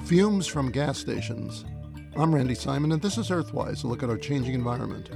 Fumes from gas stations. I'm Randy Simon, and this is Earthwise, a look at our changing environment.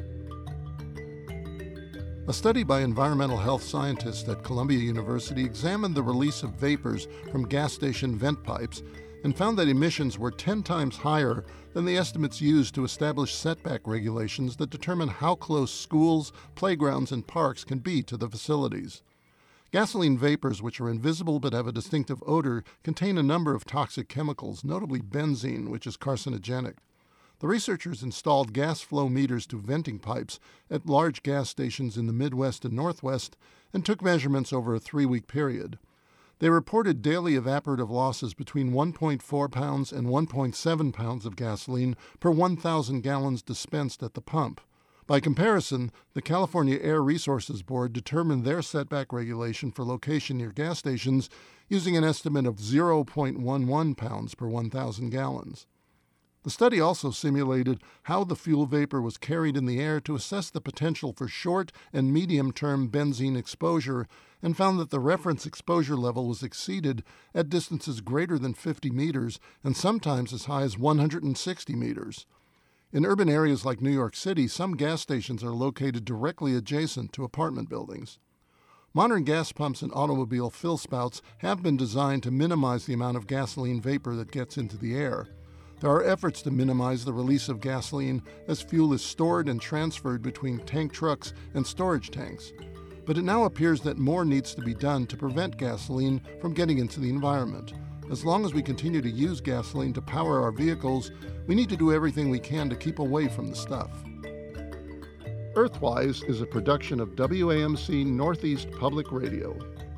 A study by environmental health scientists at Columbia University examined the release of vapors from gas station vent pipes and found that emissions were 10 times higher than the estimates used to establish setback regulations that determine how close schools, playgrounds, and parks can be to the facilities. Gasoline vapors, which are invisible but have a distinctive odor, contain a number of toxic chemicals, notably benzene, which is carcinogenic. The researchers installed gas flow meters to venting pipes at large gas stations in the Midwest and Northwest and took measurements over a 3-week period. They reported daily evaporative losses between 1.4 pounds and 1.7 pounds of gasoline per 1,000 gallons dispensed at the pump. By comparison, the California Air Resources Board determined their setback regulation for location near gas stations using an estimate of 0.11 pounds per 1,000 gallons. The study also simulated how the fuel vapor was carried in the air to assess the potential for short and medium-term benzene exposure and found that the reference exposure level was exceeded at distances greater than 50 meters and sometimes as high as 160 meters. In urban areas like New York City, some gas stations are located directly adjacent to apartment buildings. Modern gas pumps and automobile fill spouts have been designed to minimize the amount of gasoline vapor that gets into the air. There are efforts to minimize the release of gasoline as fuel is stored and transferred between tank trucks and storage tanks. But it now appears that more needs to be done to prevent gasoline from getting into the environment. As long as we continue to use gasoline to power our vehicles, we need to do everything we can to keep away from the stuff. Earthwise is a production of WAMC Northeast Public Radio.